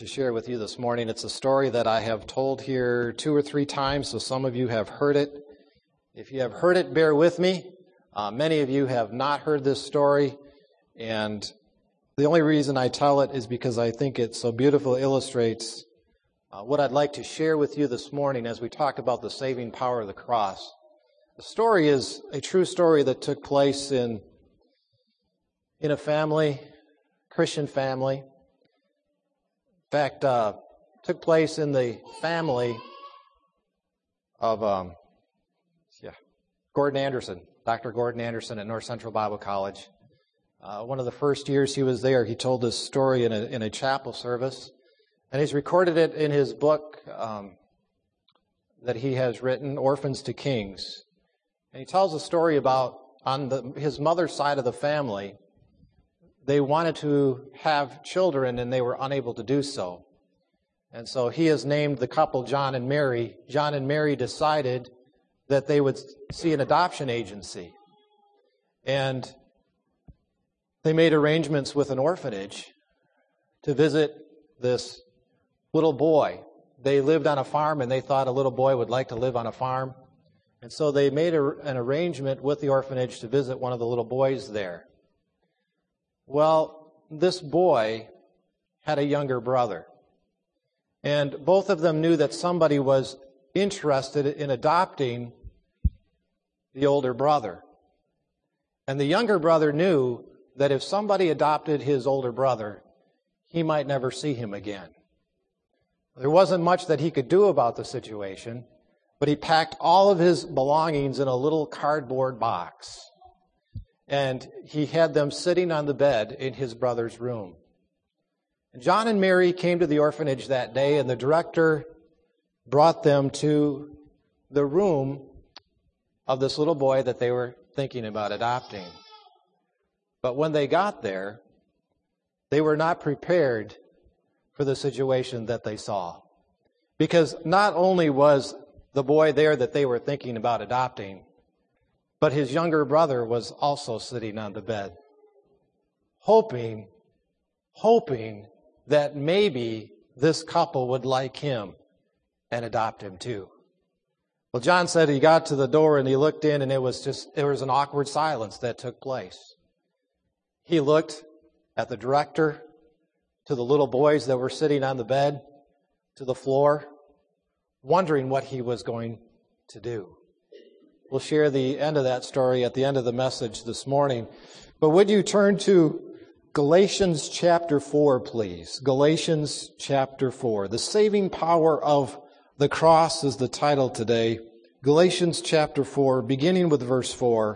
To share with you this morning. It's a story that I have told here 2 or 3 times, so some of you have heard it. If you have heard it, bear with me. Many of you have not heard this story, and the only reason I tell it is because I think it so beautifully illustrates what I'd like to share with you this morning as we talk about the saving power of the cross. The story is a true story that took place in a family, Christian family. In fact, took place in the family of Gordon Anderson, Dr. Gordon Anderson at North Central Bible College. One of the first years he was there, he told this story in a chapel service, and he's recorded it in his book that he has written, Orphans to Kings. And he tells a story about on his mother's side of the family. They wanted to have children, and they were unable to do so. And so he has named the couple John and Mary. John and Mary decided that they would see an adoption agency. And they made arrangements with an orphanage to visit this little boy. They lived on a farm, and they thought a little boy would like to live on a farm. And so they made an arrangement with the orphanage to visit one of the little boys there. Well, this boy had a younger brother, and both of them knew that somebody was interested in adopting the older brother. And the younger brother knew that if somebody adopted his older brother, he might never see him again. There wasn't much that he could do about the situation, but he packed all of his belongings in a little cardboard box. And he had them sitting on the bed in his brother's room. John and Mary came to the orphanage that day, and the director brought them to the room of this little boy that they were thinking about adopting. But when they got there, they were not prepared for the situation that they saw. Because not only was the boy there that they were thinking about adopting, but his younger brother was also sitting on the bed, hoping that maybe this couple would like him and adopt him too. Well, John said he got to the door and he looked in, and there was an awkward silence that took place. He looked at the director, to the little boys that were sitting on the bed, to the floor, wondering what he was going to do. We'll share the end of that story at the end of the message this morning. But would you turn to Galatians chapter 4, please? Galatians chapter 4. The saving power of the cross is the title today. Galatians chapter 4, beginning with verse 4.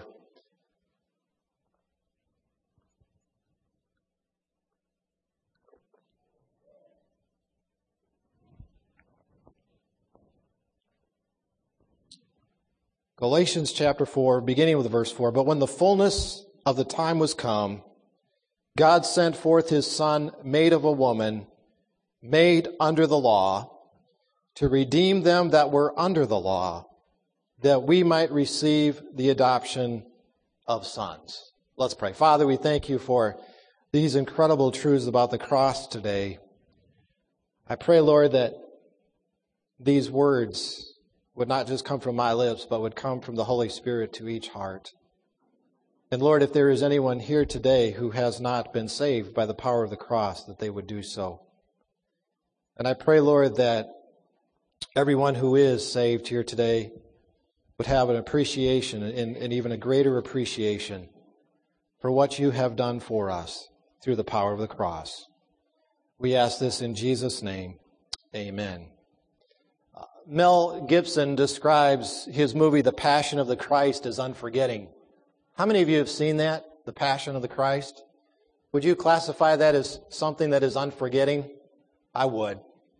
Galatians chapter 4, beginning with verse 4. But when the fullness of the time was come, God sent forth his Son, made of a woman, made under the law, to redeem them that were under the law, that we might receive the adoption of sons. Let's pray. Father, we thank you for these incredible truths about the cross today. I pray, Lord, that these words would not just come from my lips, but would come from the Holy Spirit to each heart. And Lord, if there is anyone here today who has not been saved by the power of the cross, that they would do so. And I pray, Lord, that everyone who is saved here today would have an appreciation and even a greater appreciation for what you have done for us through the power of the cross. We ask this in Jesus' name. Amen. Mel Gibson describes his movie, The Passion of the Christ, as unforgetting. How many of you have seen that, The Passion of the Christ? Would you classify that as something that is unforgetting? I would.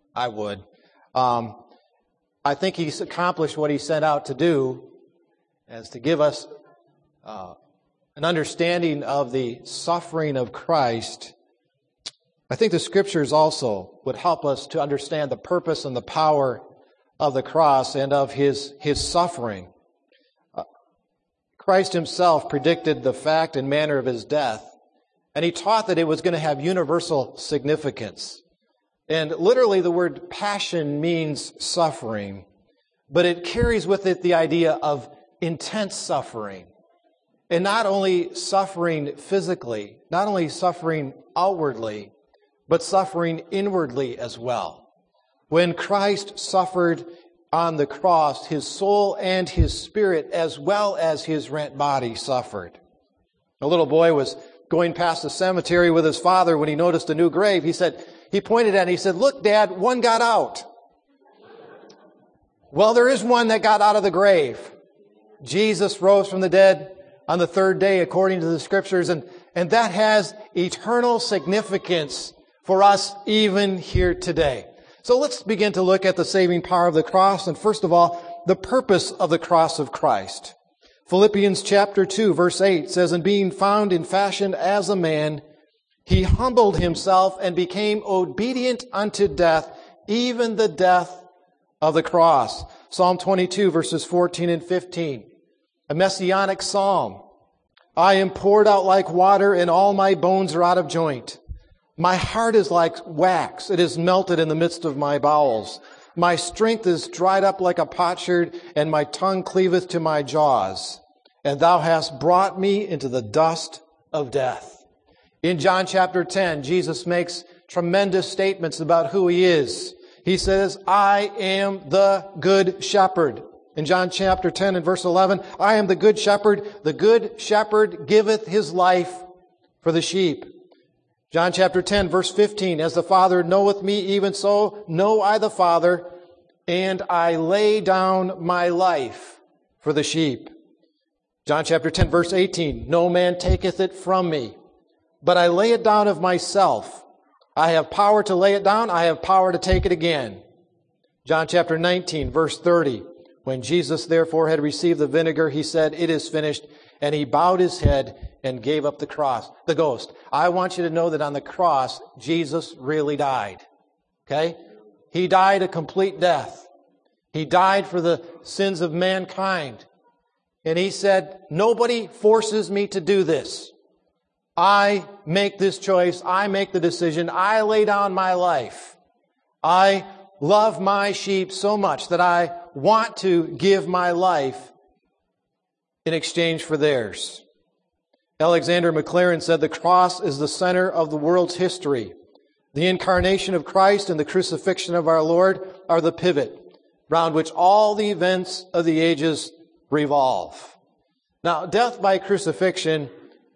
I think he's accomplished what he set out to do, as to give us an understanding of the suffering of Christ. I think the Scriptures also would help us to understand the purpose and the power of the cross and of his suffering. Christ himself predicted the fact and manner of his death, and he taught that it was going to have universal significance. And literally the word passion means suffering, but it carries with it the idea of intense suffering. And not only suffering physically, not only suffering outwardly, but suffering inwardly as well. When Christ suffered on the cross, his soul and his spirit, as well as his rent body, suffered. A little boy was going past the cemetery with his father when he noticed a new grave. He pointed at it and he said, "Look, Dad, one got out." Well, there is one that got out of the grave. Jesus rose from the dead on the third day, according to the Scriptures, and that has eternal significance for us even here today. So let's begin to look at the saving power of the cross, and first of all, the purpose of the cross of Christ. Philippians chapter 2, verse 8 says, "And being found in fashion as a man, he humbled himself and became obedient unto death, even the death of the cross." Psalm 22, verses 14 and 15. A messianic psalm. "I am poured out like water, and all my bones are out of joint. My heart is like wax. It is melted in the midst of my bowels. My strength is dried up like a potsherd, and my tongue cleaveth to my jaws. And thou hast brought me into the dust of death." In John chapter 10, Jesus makes tremendous statements about who he is. He says, "I am the good shepherd." In John chapter 10 and verse 11, "I am the good shepherd. The good shepherd giveth his life for the sheep." John chapter 10, verse 15, "As the Father knoweth me, even so know I the Father, and I lay down my life for the sheep." John chapter 10, verse 18, "No man taketh it from me, but I lay it down of myself. I have power to lay it down. I have power to take it again." John chapter 19, verse 30, "When Jesus therefore had received the vinegar, he said, It is finished. And he bowed his head and gave up the ghost." I want you to know that on the cross, Jesus really died. Okay? He died a complete death. He died for the sins of mankind. And he said, "Nobody forces me to do this. I make this choice. I make the decision. I lay down my life. I love my sheep so much that I want to give my life in exchange for theirs." Alexander Maclaren said, "The cross is the center of the world's history. The incarnation of Christ and the crucifixion of our Lord are the pivot round which all the events of the ages revolve." Now, death by crucifixion,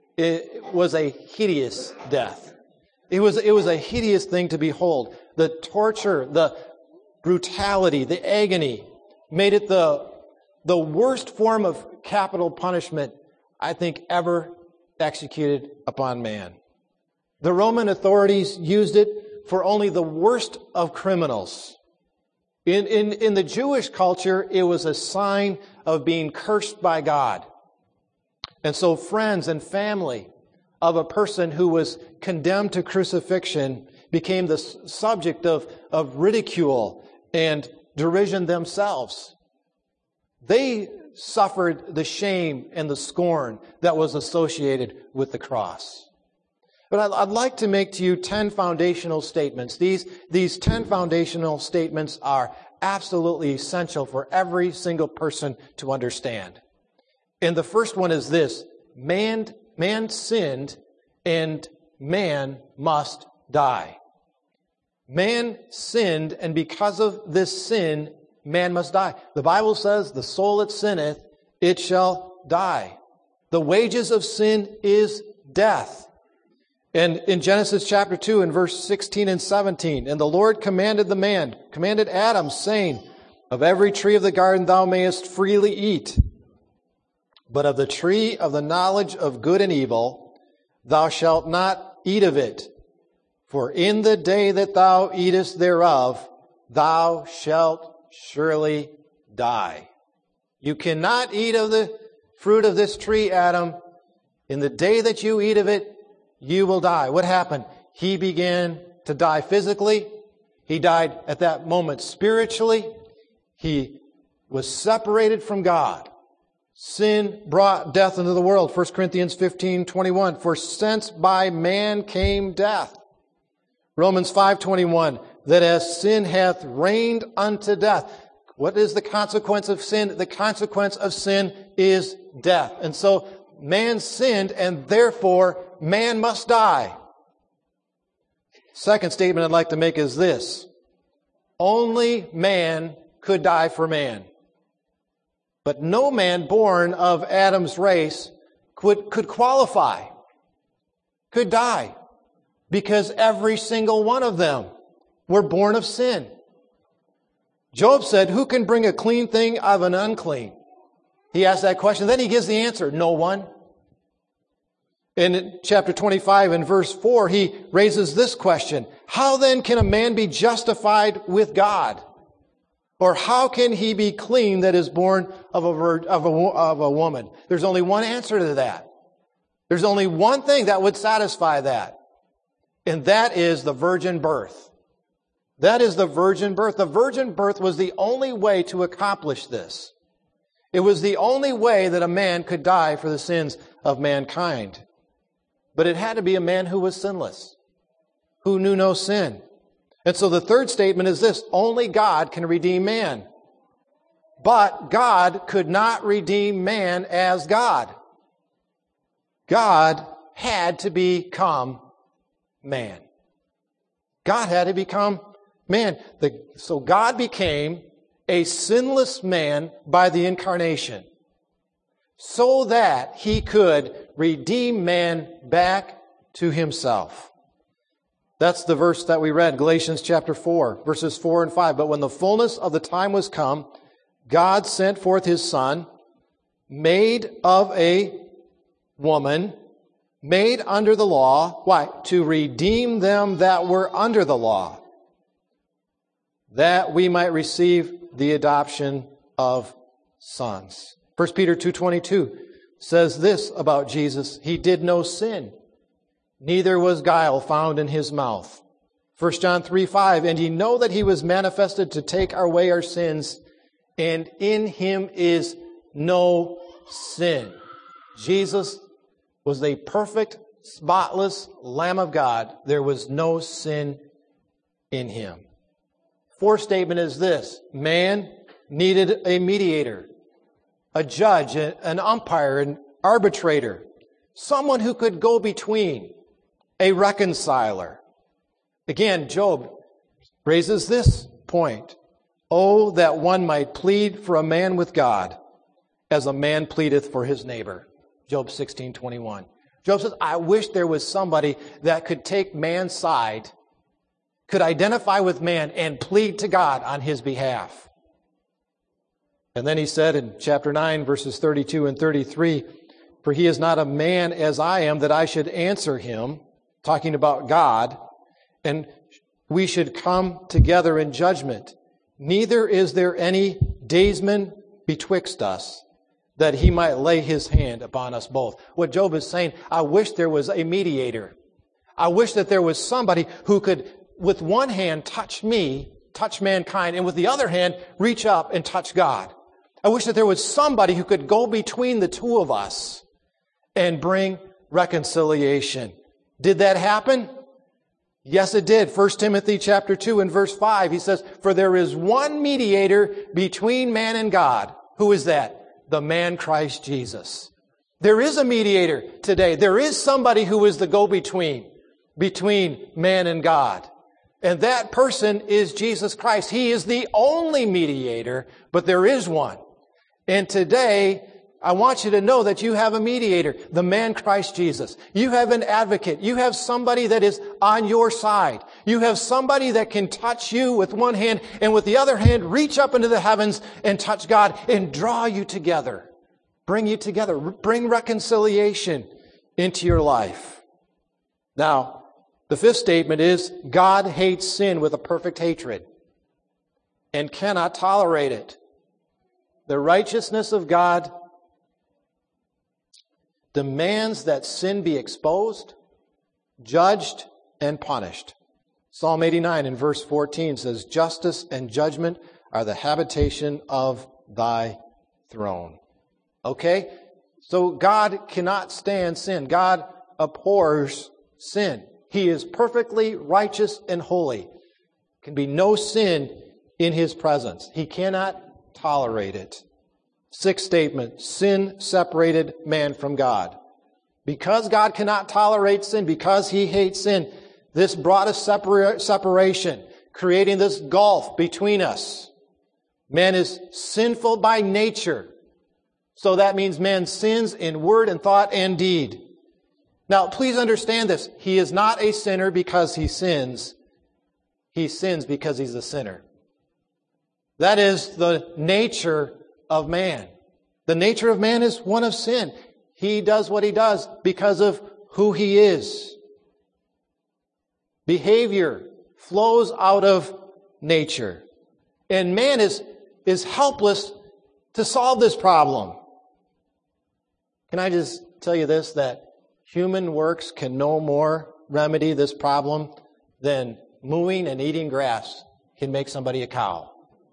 it was a hideous death. It was a hideous thing to behold. The torture, the brutality, the agony made it the worst form of capital punishment, I think, ever executed upon man. The Roman authorities used it for only the worst of criminals. In the Jewish culture, it was a sign of being cursed by God. And so friends and family of a person who was condemned to crucifixion became the subject of ridicule and derision themselves. They suffered the shame and the scorn that was associated with the cross. But I'd like to make to you 10 foundational statements. These 10 foundational statements are absolutely essential for every single person to understand. And the first one is this: man sinned and man must die. Man sinned, and because of this sin, man must die. The Bible says, "The soul that sinneth, it shall die." The wages of sin is death. And in Genesis chapter 2 and verse 16 and 17, "And the Lord commanded Adam, saying, Of every tree of the garden thou mayest freely eat, but of the tree of the knowledge of good and evil thou shalt not eat of it. For in the day that thou eatest thereof, thou shalt surely die." You cannot eat of the fruit of this tree, Adam. In the day that you eat of it, you will die. What happened? He began to die physically. He died at that moment spiritually. He was separated from God. Sin brought death into the world. 1 Corinthians 15:21. "For since by man came death." Romans 5:21. that as sin hath reigned unto death. What is the consequence of sin? The consequence of sin is death. And so man sinned, and therefore man must die. Second statement I'd like to make is this. Only man could die for man. But no man born of Adam's race could qualify, could die, because every single one of them were born of sin. Job said, who can bring a clean thing out of an unclean? He asked that question. Then he gives the answer, no one. In chapter 25 and verse 4, he raises this question. How then can a man be justified with God? Or how can he be clean that is born of a woman? There's only one answer to that. There's only one thing that would satisfy that. And that is the virgin birth. That is the virgin birth. The virgin birth was the only way to accomplish this. It was the only way that a man could die for the sins of mankind. But it had to be a man who was sinless, who knew no sin. And so the third statement is this: only God can redeem man. But God could not redeem man as God. God had to become man. God had to become man. So God became a sinless man by the incarnation, so that he could redeem man back to himself. That's the verse that we read, Galatians chapter 4, verses 4 and 5. But when the fullness of the time was come, God sent forth his Son, made of a woman, made under the law. Why? To redeem them that were under the law, that we might receive the adoption of sons. 1 Peter 2:22 says this about Jesus: he did no sin, neither was guile found in his mouth. 1 John 3:5, and ye know that he was manifested to take away our sins, and in him is no sin. Jesus was the perfect, spotless Lamb of God. There was no sin in him. Fourth statement is this: man needed a mediator, a judge, an umpire, an arbitrator, someone who could go between, a reconciler. Again, Job raises this point. Oh, that one might plead for a man with God, as a man pleadeth for his neighbor. Job 16:21. Job says, I wish there was somebody that could take man's side, could identify with man, and plead to God on his behalf. And then he said in chapter 9, verses 32 and 33, for he is not a man as I am, that I should answer him, talking about God, and we should come together in judgment. Neither is there any daysman betwixt us, that he might lay his hand upon us both. What Job is saying, I wish there was a mediator. I wish that there was somebody who could, with one hand, touch me, touch mankind, and with the other hand, reach up and touch God. I wish that there was somebody who could go between the two of us and bring reconciliation. Did that happen? Yes, it did. 1 Timothy chapter 2 and verse 5, he says, for there is one mediator between man and God. Who is that? The man Christ Jesus. There is a mediator today. There is somebody who is the go-between, between man and God. And that person is Jesus Christ. He is the only mediator, but there is one. And today, I want you to know that you have a mediator, the man Christ Jesus. You have an advocate. You have somebody that is on your side. You have somebody that can touch you with one hand and with the other hand reach up into the heavens and touch God and draw you together, bring you together, bring reconciliation into your life. Now, the fifth statement is God hates sin with a perfect hatred and cannot tolerate it. The righteousness of God demands that sin be exposed, judged, and punished. Psalm 89 in verse 14 says, justice and judgment are the habitation of thy throne. Okay? So God cannot stand sin. God abhors sin. He is perfectly righteous and holy. Can be no sin in His presence. He cannot tolerate it. Sixth statement, sin separated man from God. Because God cannot tolerate sin, because He hates sin, this brought a separation, creating this gulf between us. Man is sinful by nature. So that means man sins in word and thought and deed. Now, please understand this. He is not a sinner because he sins. He sins because he's a sinner. That is the nature of man. The nature of man is one of sin. He does what he does because of who he is. Behavior flows out of nature. And man is helpless to solve this problem. Can I just tell you this, that human works can no more remedy this problem than mowing and eating grass can make somebody a cow.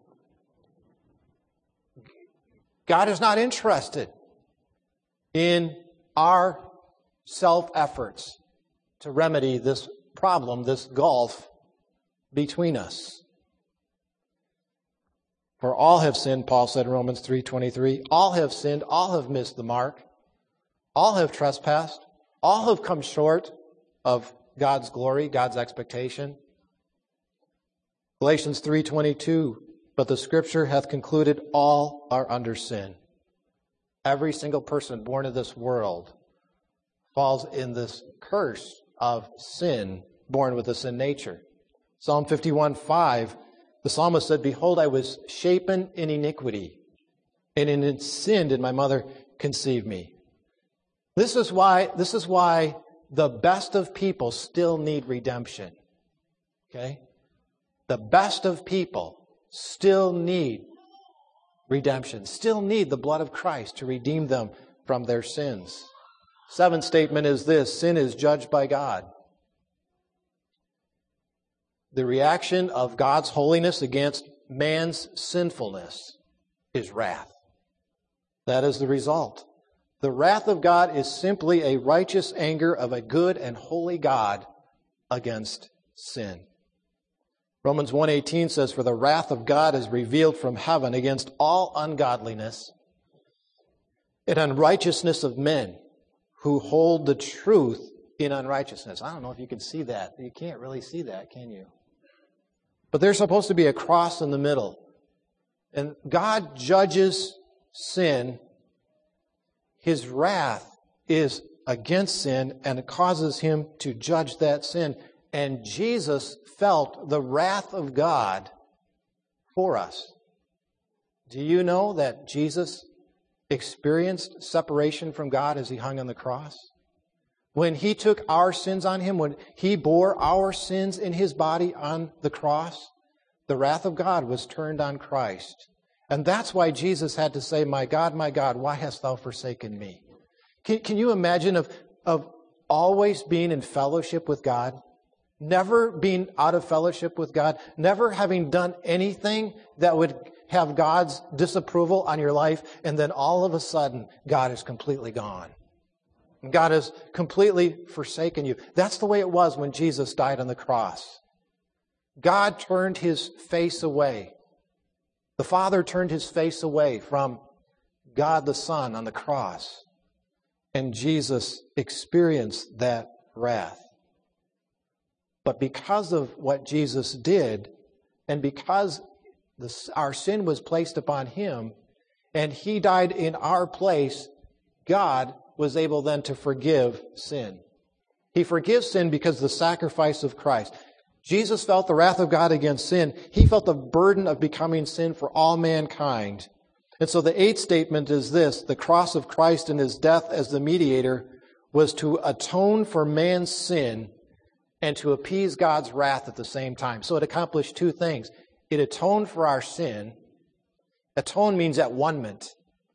God is not interested in our self-efforts to remedy this problem, this gulf between us. For all have sinned, Paul said in Romans 3:23. All have sinned, all have missed the mark. All have trespassed. All have come short of God's glory, God's expectation. Galatians 3:22. But the Scripture hath concluded all are under sin. Every single person born of this world falls in this curse of sin, born with a sin nature. Psalm 51:5, the psalmist said, Behold, I was shapen in iniquity, and in sin did my mother conceive me. This is why the best of people still need redemption. Okay? The best of people still need redemption, still need the blood of Christ to redeem them from their sins. Seventh statement is this: sin is judged by God. The reaction of God's holiness against man's sinfulness is wrath. That is the result. The wrath of God is simply a righteous anger of a good and holy God against sin. Romans 1:18 says, For the wrath of God is revealed from heaven against all ungodliness and unrighteousness of men who hold the truth in unrighteousness. I don't know if you can see that. You can't really see that, can you? But there's supposed to be a cross in the middle. And God judges sin. His wrath is against sin, and it causes Him to judge that sin. And Jesus felt the wrath of God for us. Do you know that Jesus experienced separation from God as He hung on the cross? When He took our sins on Him, when He bore our sins in His body on the cross, the wrath of God was turned on Christ. And that's why Jesus had to say, my God, why hast thou forsaken me? Can you imagine of always being in fellowship with God? Never being out of fellowship with God, never having done anything that would have God's disapproval on your life, and then all of a sudden, God is completely gone. God has completely forsaken you. That's the way it was when Jesus died on the cross. God turned His face away. The Father turned His face away from God the Son on the cross, and Jesus experienced that wrath. But because of what Jesus did, and because our sin was placed upon Him, and He died in our place, God was able then to forgive sin. He forgives sin because of the sacrifice of Christ. Jesus felt the wrath of God against sin. He felt the burden of becoming sin for all mankind. And so the eighth statement is this: the cross of Christ and His death as the mediator was to atone for man's sin and to appease God's wrath at the same time. So it accomplished two things. It atoned for our sin. Atone means at one-ment.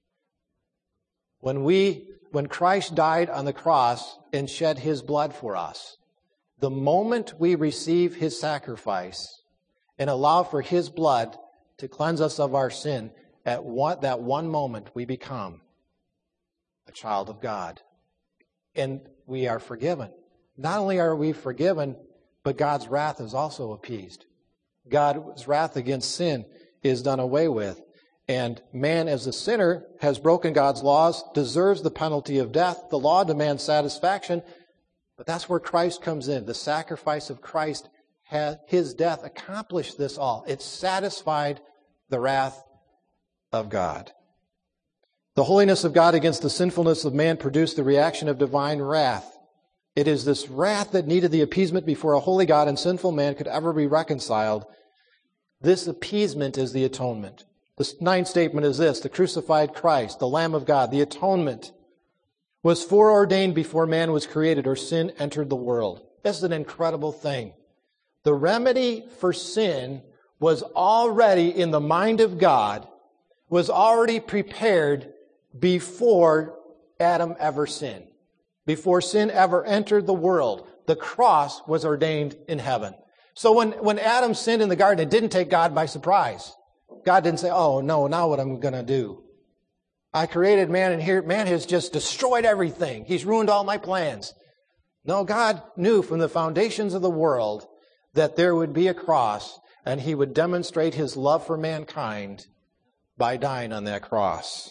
When Christ died on the cross and shed His blood for us, the moment we receive His sacrifice and allow for His blood to cleanse us of our sin, at that one moment we become a child of God. And we are forgiven. Not only are we forgiven, but God's wrath is also appeased. God's wrath against sin is done away with. And man, as a sinner, has broken God's laws, deserves the penalty of death. The law demands satisfaction, but that's where Christ comes in. The sacrifice of Christ, his death accomplished this all. It satisfied the wrath of God. The holiness of God against the sinfulness of man produced the reaction of divine wrath. It is this wrath that needed the appeasement before a holy God and sinful man could ever be reconciled. This appeasement is the atonement. The ninth statement is this: the crucified Christ, the Lamb of God, the atonement, was foreordained before man was created or sin entered the world. This is an incredible thing. The remedy for sin was already in the mind of God, was already prepared before Adam ever sinned. Before sin ever entered the world, the cross was ordained in heaven. So when Adam sinned in the garden, it didn't take God by surprise. God didn't say, oh, no, now what I'm going to do? I created man, and here man has just destroyed everything. He's ruined all my plans. No, God knew from the foundations of the world that there would be a cross, and he would demonstrate his love for mankind by dying on that cross.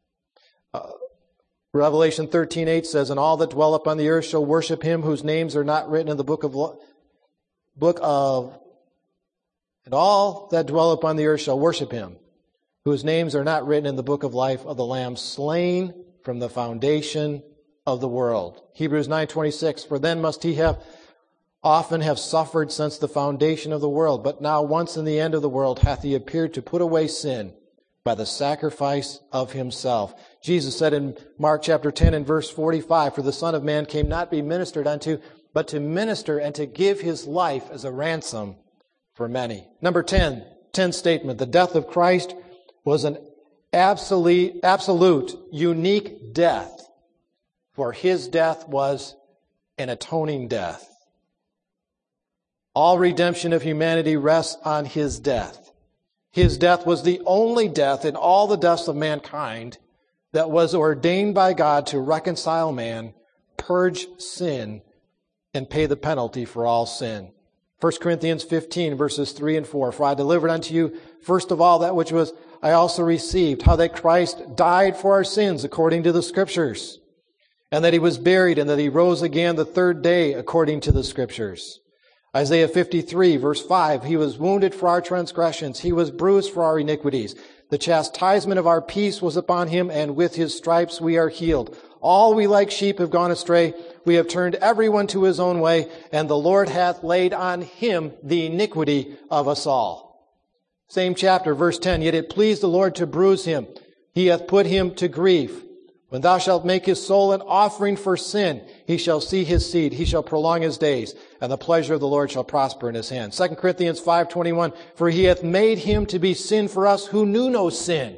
Revelation 13:8 says, and all that dwell upon the earth shall worship him whose names are not written in the book of and all that dwell upon the earth shall worship him, whose names are not written in the book of life of the Lamb slain from the foundation of the world. Hebrews 9:26, for then must he often have suffered since the foundation of the world, but now once in the end of the world hath he appeared to put away sin by the sacrifice of himself. Jesus said in Mark chapter 10 and verse 45, for the Son of Man came not to be ministered unto, but to minister and to give his life as a ransom for many. Number 10 statement, the death of Christ was an absolute, unique death, for his death was an atoning death. All redemption of humanity rests on his death. His death was the only death in all the deaths of mankind that was ordained by God to reconcile man, purge sin, and pay the penalty for all sin. 1 Corinthians 15, verses 3 and 4. For I delivered unto you, first of all, that which was I also received, how that Christ died for our sins according to the Scriptures, and that he was buried, and that he rose again the third day according to the Scriptures. Isaiah 53, verse 5, he was wounded for our transgressions, he was bruised for our iniquities. The chastisement of our peace was upon him, and with his stripes we are healed. All we like sheep have gone astray. We have turned everyone to his own way, and the Lord hath laid on him the iniquity of us all. Same chapter, verse 10, yet it pleased the Lord to bruise him. He hath put him to grief. When thou shalt make his soul an offering for sin, he shall see his seed, he shall prolong his days, and the pleasure of the Lord shall prosper in his hand. 2 Corinthians 5:21, for he hath made him to be sin for us who knew no sin,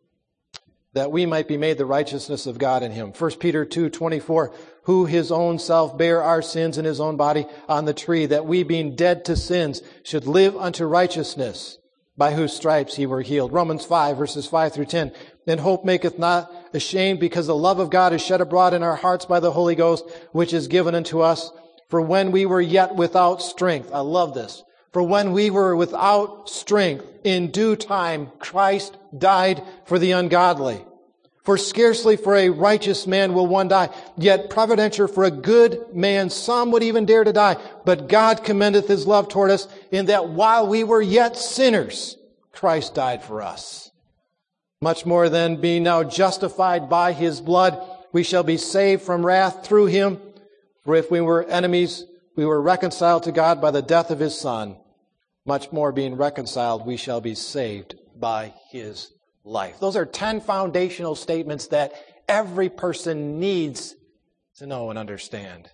that we might be made the righteousness of God in him. 1 Peter 2:24, who his own self bare our sins in his own body on the tree, that we being dead to sins should live unto righteousness, by whose stripes ye were healed. Romans 5, verses 5 through 10. And hope maketh not ashamed, because the love of God is shed abroad in our hearts by the Holy Ghost, which is given unto us. For when we were yet without strength, I love this. For when we were without strength, in due time Christ died for the ungodly. For scarcely for a righteous man will one die, yet providential for a good man some would even dare to die. But God commendeth his love toward us, in that while we were yet sinners, Christ died for us. Much more than being now justified by his blood, we shall be saved from wrath through him. For if we were enemies, we were reconciled to God by the death of his Son. Much more being reconciled, we shall be saved by his life. Those are 10 foundational statements that every person needs to know and understand.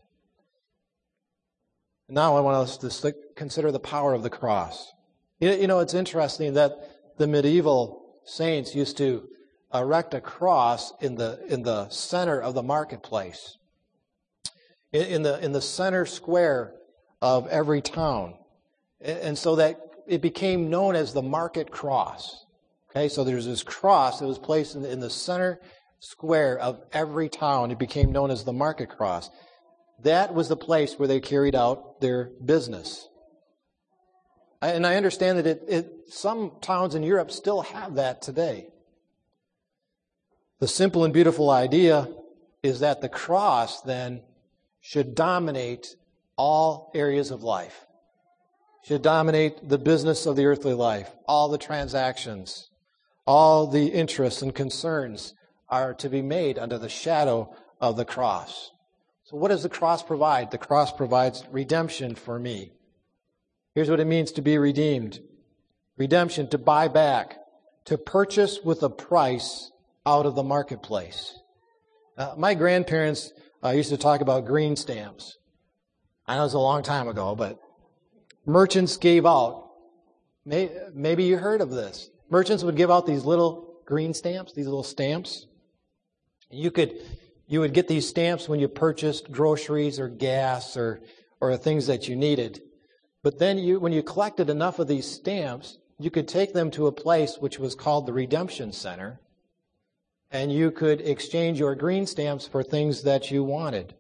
Now I want us to consider the power of the cross. You know, it's interesting that the medieval saints used to erect a cross in the center of the marketplace, in the center square of every town, and so that it became known as the market cross. Okay, so there's this cross that was placed in the center square of every town. It became known as the market cross. That was the place where they carried out their business. And I understand that some towns in Europe still have that today. The simple and beautiful idea is that the cross then should dominate all areas of life. Should dominate the business of the earthly life. All the transactions, all the interests and concerns are to be made under the shadow of the cross. So what does the cross provide? The cross provides redemption for me. Here's what it means to be redeemed. Redemption, to buy back, to purchase with a price out of the marketplace. My grandparents used to talk about green stamps. I know it's a long time ago, but merchants gave out, maybe you heard of this. Merchants would give out these little green stamps, these little stamps. You would get these stamps when you purchased groceries or gas or things that you needed. But then when you collected enough of these stamps, you could take them to a place which was called the Redemption Center, and you could exchange your green stamps for things that you wanted.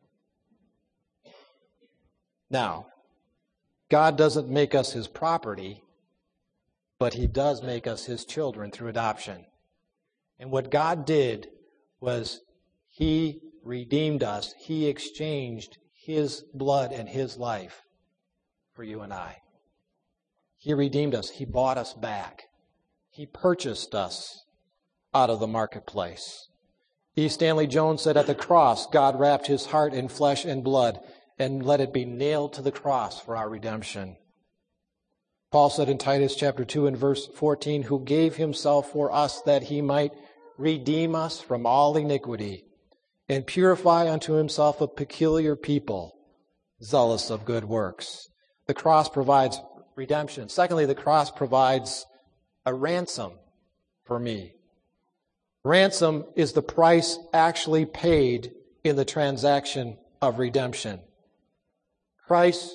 Now, God doesn't make us His property, but He does make us His children through adoption. And what God did was He redeemed us. He exchanged His blood and His life for you and I. He redeemed us. He bought us back. He purchased us out of the marketplace. E. Stanley Jones said, at the cross, God wrapped His heart in flesh and blood and let it be nailed to the cross for our redemption. Paul said in Titus chapter 2 and verse 14, who gave Himself for us that He might redeem us from all iniquity and purify unto Himself a peculiar people, zealous of good works. The cross provides redemption. Secondly, the cross provides a ransom for me. Ransom is the price actually paid in the transaction of redemption. Christ's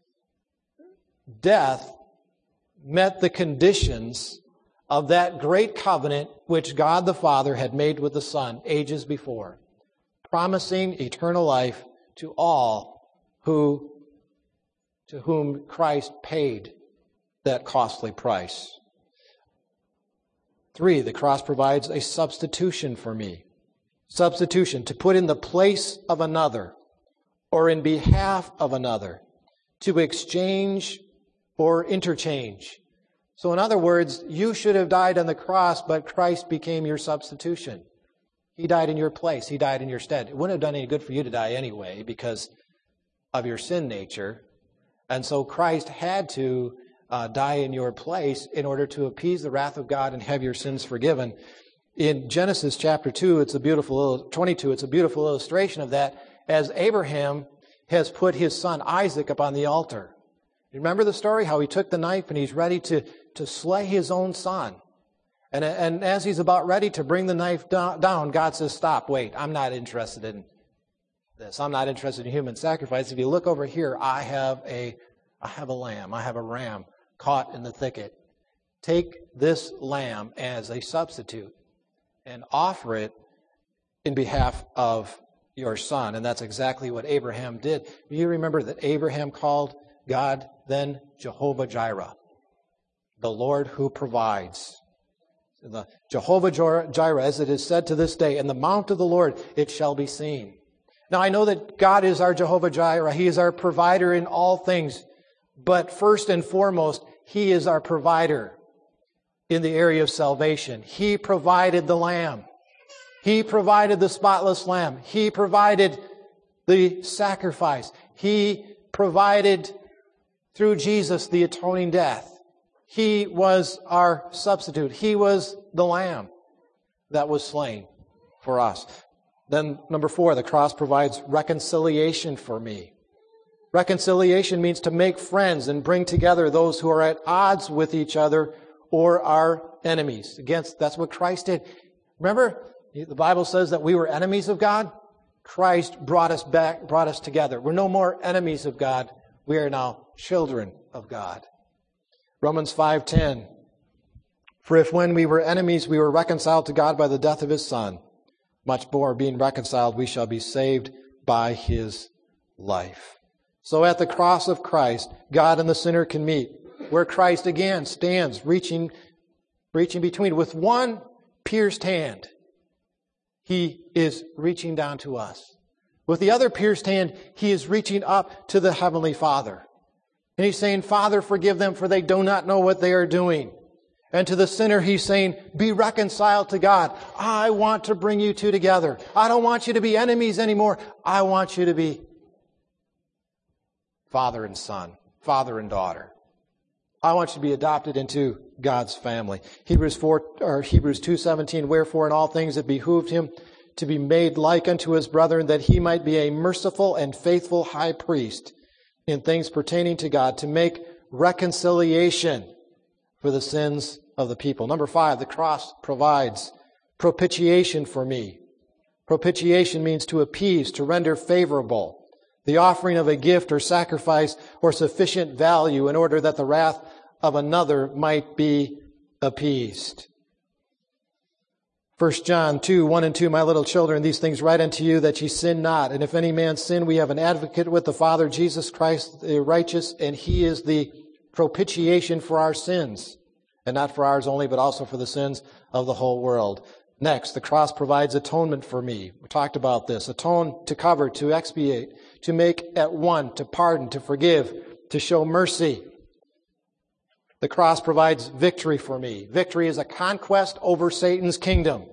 death met the conditions of that great covenant which God the Father had made with the Son ages before, promising eternal life to all to whom Christ paid that costly price. 3, the cross provides a substitution for me. Substitution, to put in the place of another or in behalf of another, to exchange or interchange. So in other words, you should have died on the cross, but Christ became your substitution. He died in your place. He died in your stead. It wouldn't have done any good for you to die anyway because of your sin nature. And so Christ had to die in your place in order to appease the wrath of God and have your sins forgiven. In Genesis chapter 22, it's a beautiful illustration of that, as Abraham has put his son Isaac upon the altar. You remember the story, how he took the knife and he's ready to slay his own son. And as he's about ready to bring the knife down, God says, stop, wait, I'm not interested in this. I'm not interested in human sacrifice. If you look over here, I have a lamb. I have a ram caught in the thicket. Take this lamb as a substitute and offer it in behalf of your son. And that's exactly what Abraham did. You remember that Abraham called God then Jehovah Jireh, the Lord who provides. The Jehovah Jireh, as it is said to this day, in the mount of the Lord it shall be seen. Now I know that God is our Jehovah Jireh. He is our provider in all things. But first and foremost, He is our provider in the area of salvation. He provided the lamb. He provided the spotless lamb. He provided the sacrifice. He provided through Jesus the atoning death. He was our substitute. He was the lamb that was slain for us. Then number 4, the cross provides reconciliation for me. Reconciliation means to make friends and bring together those who are at odds with each other or are enemies. That's what Christ did. Remember, the Bible says that we were enemies of God. Christ brought us together. We're no more enemies of God. We are now children of God. Romans 5:10. For if when we were enemies, we were reconciled to God by the death of His Son, much more being reconciled, we shall be saved by His life. So at the cross of Christ, God and the sinner can meet. where Christ again stands, reaching between. With one pierced hand, he is reaching down to us. With the other pierced hand, he is reaching up to the Heavenly Father. And he's saying, Father, forgive them, for they do not know what they are doing. And to the sinner, he's saying, be reconciled to God. I want to bring you two together. I don't want you to be enemies anymore. I want you to be father and son, father and daughter. I want you to be adopted into God's family. Hebrews 2:17, wherefore in all things it behooved him to be made like unto his brethren, that he might be a merciful and faithful high priest in things pertaining to God, to make reconciliation for the sins of the people. Number 5, the cross provides propitiation for me. Propitiation means to appease, to render favorable, the offering of a gift or sacrifice or sufficient value in order that the wrath of another might be appeased. 1 John 2:1-2, my little children, these things write unto you that ye sin not. And if any man sin, we have an advocate with the Father, Jesus Christ the righteous, and he is the propitiation for our sins. And not for ours only, but also for the sins of the whole world. Next, the cross provides atonement for me. We talked about this. Atone, to cover, to expiate, to make at one, to pardon, to forgive, to show mercy. The cross provides victory for me. Victory is a conquest over Satan's kingdom.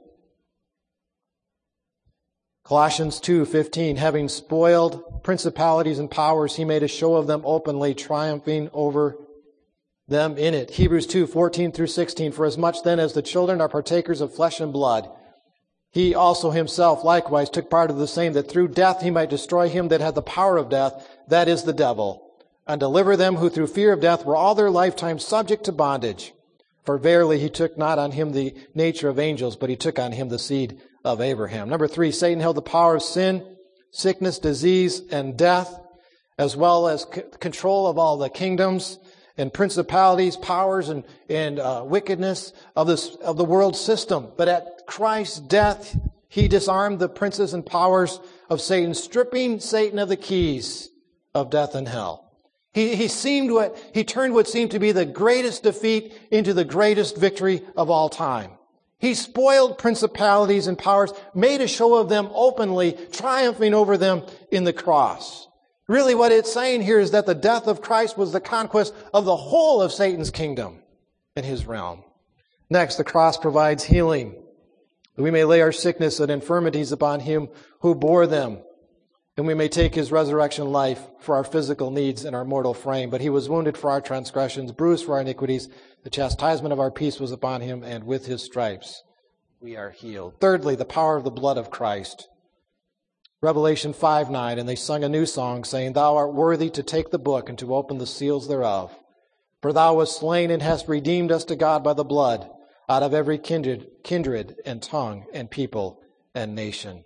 Colossians 2:15, having spoiled principalities and powers, he made a show of them openly, triumphing over them in it. Hebrews 2:14-16, for as much then as the children are partakers of flesh and blood, he also himself likewise took part of the same, that through death he might destroy him that had the power of death, that is the devil, and deliver them who through fear of death were all their lifetime subject to bondage. For verily he took not on him the nature of angels, but he took on him the seed of Abraham. Number 3, Satan held the power of sin, sickness, disease, and death, as well as control of all the kingdoms and principalities, powers, and wickedness of the world system. But at Christ's death, he disarmed the princes and powers of Satan, stripping Satan of the keys of death and hell. He turned what seemed to be the greatest defeat into the greatest victory of all time. He spoiled principalities and powers, made a show of them openly, triumphing over them in the cross. Really what it's saying here is that the death of Christ was the conquest of the whole of Satan's kingdom and his realm. Next, the cross provides healing, that we may lay our sickness and infirmities upon him who bore them, and we may take his resurrection life for our physical needs and our mortal frame. But he was wounded for our transgressions, bruised for our iniquities. The chastisement of our peace was upon him, and with his stripes we are healed. Thirdly, the power of the blood of Christ. Revelation 5:9, and they sung a new song, saying, Thou art worthy to take the book and to open the seals thereof. For thou wast slain and hast redeemed us to God by the blood, out of every kindred and tongue and people and nation.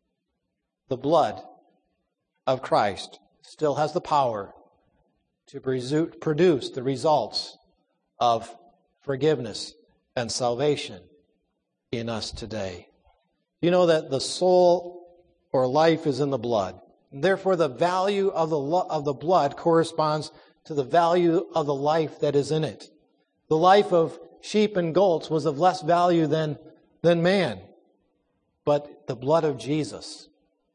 The blood of Christ still has the power to produce the results of forgiveness and salvation in us today. You know that the soul or life is in the blood. Therefore, the value of the blood corresponds to the value of the life that is in it. The life of sheep and goats was of less value than man. But the blood of Jesus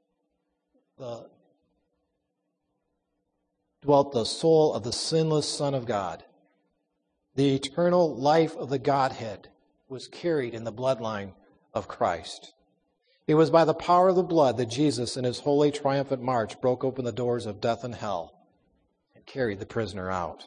dwelt the soul of the sinless Son of God. The eternal life of the Godhead was carried in the bloodline of Christ. It was by the power of the blood that Jesus, in his holy triumphant march, broke open the doors of death and hell and carried the prisoner out.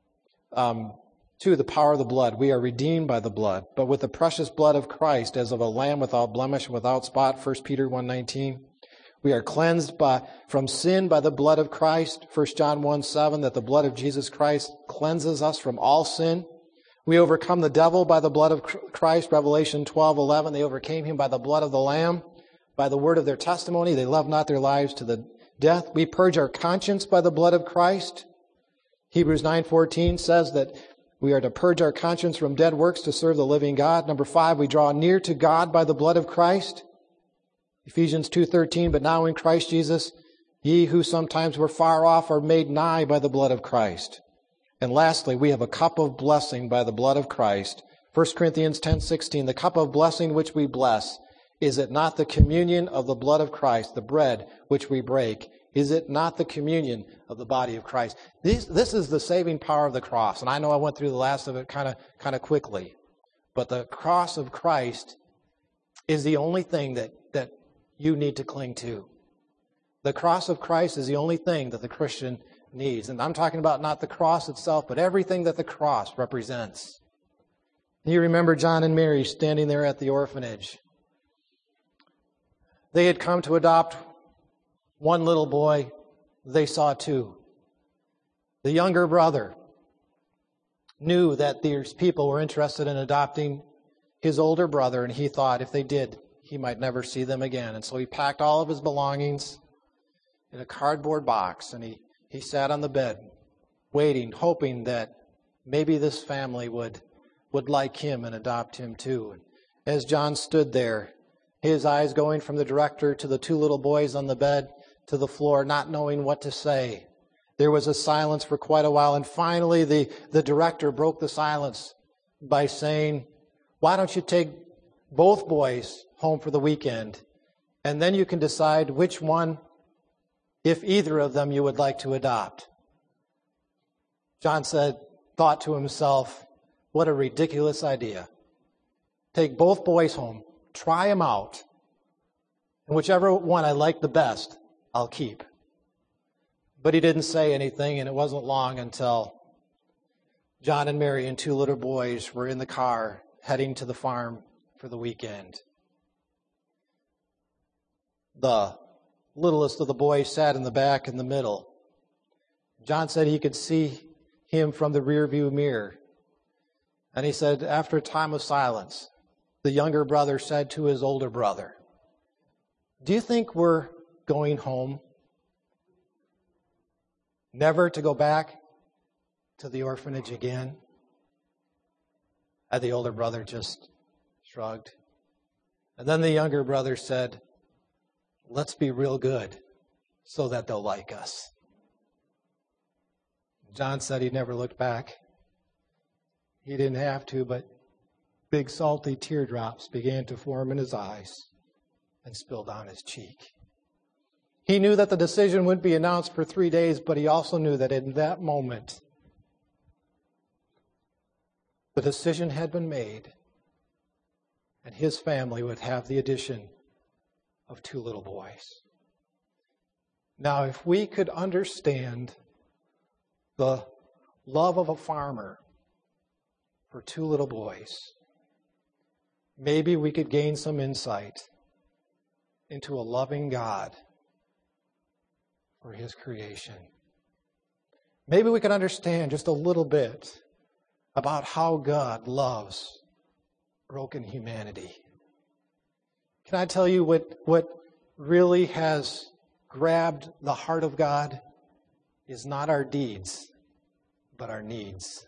2, the power of the blood. We are redeemed by the blood, but with the precious blood of Christ, as of a lamb without blemish and without spot, 1 Peter 1:19. We are cleansed from sin by the blood of Christ, 1 John 1:7, that the blood of Jesus Christ cleanses us from all sin. We overcome the devil by the blood of Christ, Revelation 12:11. They overcame him by the blood of the Lamb, by the word of their testimony. They loved not their lives to the death. We purge our conscience by the blood of Christ. Hebrews 9:14 says that we are to purge our conscience from dead works to serve the living God. Number 5, we draw near to God by the blood of Christ. Ephesians 2:13, but now in Christ Jesus, ye who sometimes were far off are made nigh by the blood of Christ. And lastly, we have a cup of blessing by the blood of Christ. 1 Corinthians 10:16, the cup of blessing which we bless, is it not the communion of the blood of Christ, the bread which we break? Is it not the communion of the body of Christ? This is the saving power of the cross. And I know I went through the last of it kind of quickly. But the cross of Christ is the only thing that you need to cling to. The cross of Christ is the only thing that the Christian needs. And I'm talking about not the cross itself, but everything that the cross represents. You remember John and Mary standing there at the orphanage. They had come to adopt one little boy. They saw two. The younger brother knew that these people were interested in adopting his older brother, and he thought if they did, he might never see them again. And so he packed all of his belongings in a cardboard box, and he sat on the bed, waiting, hoping that maybe this family would like him and adopt him too. As John stood there, his eyes going from the director to the two little boys on the bed to the floor, not knowing what to say. There was a silence for quite a while, and finally the director broke the silence by saying, "Why don't you take both boys home for the weekend, and then you can decide which one, if either of them, you would like to adopt." John thought to himself, what a ridiculous idea. Take both boys home, try them out, and whichever one I like the best, I'll keep. But he didn't say anything, and it wasn't long until John and Mary and two little boys were in the car heading to the farm for the weekend. The littlest of the boys sat in the back in the middle. John said he could see him from the rearview mirror. And he said, after a time of silence, the younger brother said to his older brother, "Do you think we're going home? Never to go back to the orphanage again?" And the older brother just shrugged. And then the younger brother said, "Let's be real good so that they'll like us." John said he never looked back. He didn't have to, but big salty teardrops began to form in his eyes and spill down his cheek. He knew that the decision wouldn't be announced for 3 days, but he also knew that in that moment, the decision had been made, and his family would have the addition of two little boys. Now, if we could understand the love of a farmer for two little boys, maybe we could gain some insight into a loving God for his creation. Maybe we could understand just a little bit about how God loves broken humanity. Can I tell you what really has grabbed the heart of God is not our deeds, but our needs.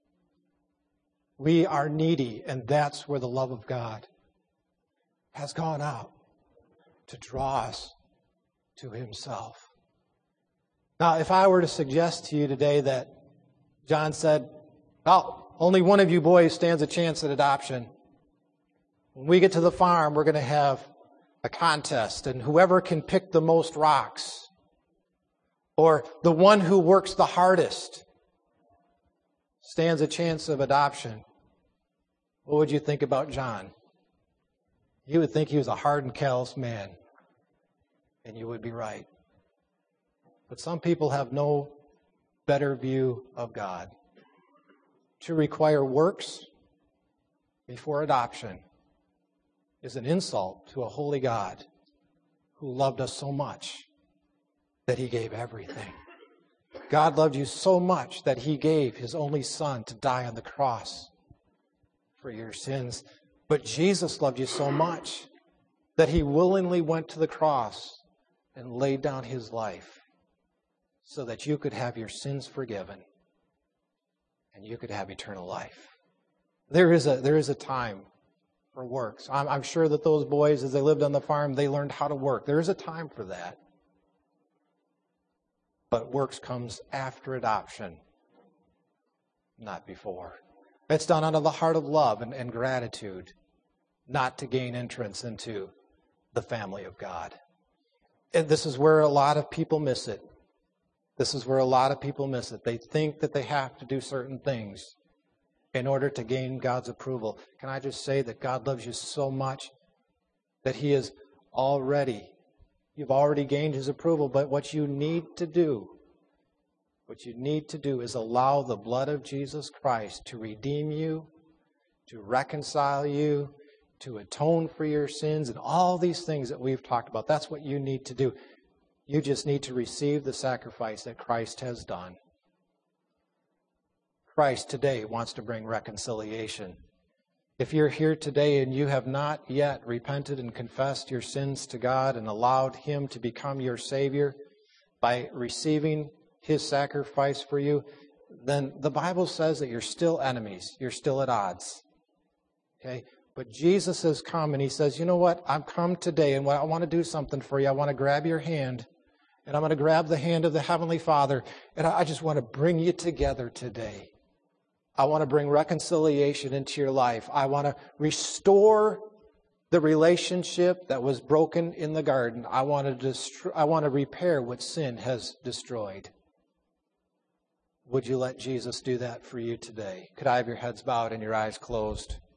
We are needy, and that's where the love of God has gone out to draw us to himself. Now, if I were to suggest to you today that John said, "Oh, only one of you boys stands a chance at adoption. When we get to the farm, we're going to have a contest, and whoever can pick the most rocks, or the one who works the hardest, stands a chance of adoption," what would you think about John? You would think he was a hard and callous man, and you would be right. But some people have no better view of God. To require works before adoption is an insult to a holy God who loved us so much that he gave everything. God loved you so much that he gave his only son to die on the cross for your sins. But Jesus loved you so much that he willingly went to the cross and laid down his life so that you could have your sins forgiven and you could have eternal life. There is a time for works. I'm sure that those boys, as they lived on the farm, they learned how to work. There is a time for that. But works comes after adoption. not before. It's done out of the heart of love and gratitude, not to gain entrance into the family of God. And this is where a lot of people miss it. This is where a lot of people miss it. They think that they have to do certain things in order to gain God's approval. Can I just say that God loves you so much that He is you've already gained His approval, but what you need to do is allow the blood of Jesus Christ to redeem you, to reconcile you, to atone for your sins, and all these things that we've talked about. That's what you need to do. You just need to receive the sacrifice that Christ has done. Christ today wants to bring reconciliation. If you're here today and you have not yet repented and confessed your sins to God and allowed Him to become your Savior by receiving His sacrifice for you, then the Bible says that you're still enemies. You're still at odds. Okay? But Jesus has come and He says, you know what? I've come today and I want to do something for you. I want to grab your hand and I'm going to grab the hand of the Heavenly Father and I just want to bring you together today. I want to bring reconciliation into your life. I want to restore the relationship that was broken in the garden. I want to repair what sin has destroyed. Would you let Jesus do that for you today? Could I have your heads bowed and your eyes closed?